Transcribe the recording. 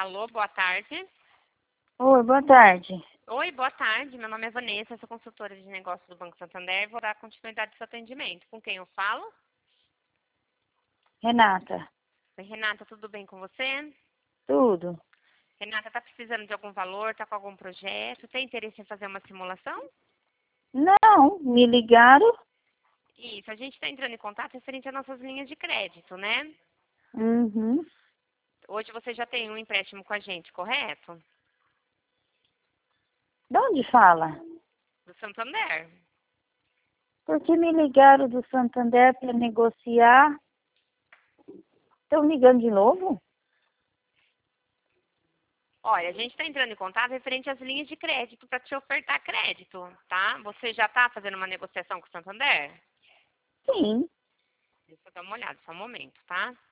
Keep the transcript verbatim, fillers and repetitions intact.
Alô, boa tarde. Oi, boa tarde. Oi, boa tarde. Meu nome é Vanessa, sou consultora de negócios do Banco Santander e vou dar continuidade ao seu atendimento. Com quem eu falo? Renata. Oi, Renata, tudo bem com você? Tudo? Renata, tá precisando de algum valor, tá com algum projeto? Tem interesse em fazer uma simulação? Não, me ligaram. Isso, a gente está entrando em contato referente às nossas linhas de crédito, né? Uhum. Hoje você já tem um empréstimo com a gente, correto? De onde fala? Do Santander. Porque me ligaram do Santander para negociar. Estão ligando de novo? Olha, a gente está entrando em contato referente às linhas de crédito para te ofertar crédito, tá? Você já está fazendo uma negociação com o Santander? Sim. Deixa eu dar uma olhada, só um momento, tá?